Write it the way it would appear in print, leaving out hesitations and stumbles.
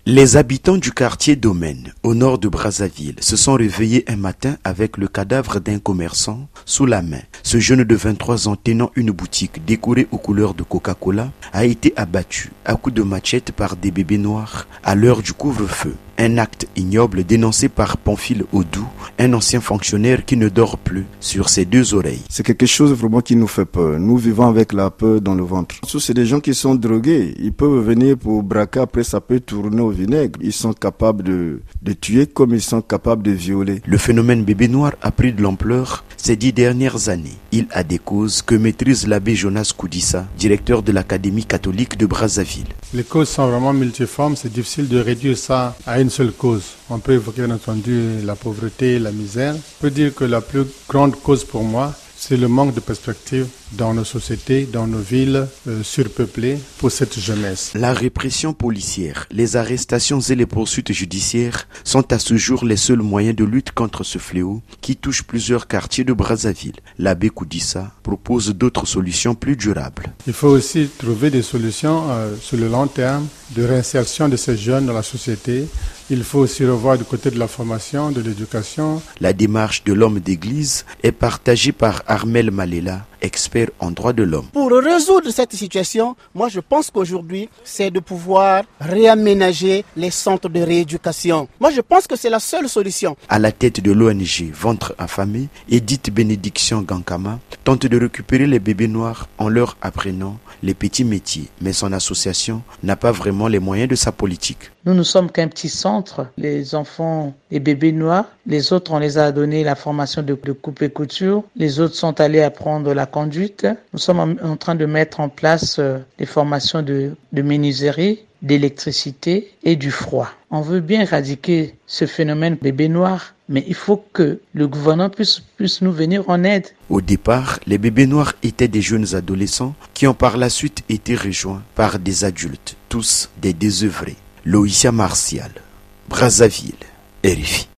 Les habitants du quartier Domaine, au nord de Brazzaville, se sont réveillés un matin avec le cadavre d'un commerçant sous la main. Ce jeune de 23 ans tenant une boutique décorée aux couleurs de Coca-Cola a été abattu à coups de machette par des bébés noirs à l'heure du couvre-feu. Un acte ignoble dénoncé par Pamphile Odou, un ancien fonctionnaire qui ne dort plus sur ses deux oreilles. C'est quelque chose vraiment qui nous fait peur. Nous vivons avec la peur dans le ventre. C'est des gens qui sont drogués. Ils peuvent venir pour braquer, après ça peut tourner au vinaigre. Ils sont capables de tuer comme ils sont capables de violer. Le phénomène bébé noir a pris de l'ampleur ces 10 dernières années. Il a des causes que maîtrise l'abbé Jonas Koudissa, directeur de l'Académie catholique de Brazzaville. Les causes sont vraiment multiformes. C'est difficile de réduire ça à une seule cause. On peut évoquer bien entendu la pauvreté, la misère. Je peux dire que la plus grande cause pour moi, c'est le manque de perspective dans nos sociétés, dans nos villes surpeuplées pour cette jeunesse. La répression policière, les arrestations et les poursuites judiciaires sont à ce jour les seuls moyens de lutte contre ce fléau qui touche plusieurs quartiers de Brazzaville. L'abbé Koudissa propose d'autres solutions plus durables. Il faut aussi trouver des solutions sur le long terme de réinsertion de ces jeunes dans la société. Il faut aussi revoir du côté de la formation, de l'éducation. La démarche de l'homme d'église est partagée par Armel Malela, expert en droits de l'homme. Pour résoudre cette situation, moi je pense qu'aujourd'hui, c'est de pouvoir réaménager les centres de rééducation. Moi je pense que c'est la seule solution. À la tête de l'ONG Ventre Affamé, Edith Bénédiction Gankama tente de récupérer les bébés noirs en leur apprenant les petits métiers. Mais son association n'a pas vraiment les moyens de sa politique. Nous ne sommes qu'un petit centre, les enfants et bébés noirs. Les autres, on les a donné la formation de coupe et couture. Les autres sont allés apprendre la conduite. Nous sommes en train de mettre en place des formations de menuiserie, d'électricité et du froid. On veut bien éradiquer ce phénomène bébé noir, mais il faut que le gouvernement puisse nous venir en aide. Au départ, les bébés noirs étaient des jeunes adolescents qui ont par la suite été rejoints par des adultes, tous des désœuvrés. Loïcia Martial, Brazzaville, RFI.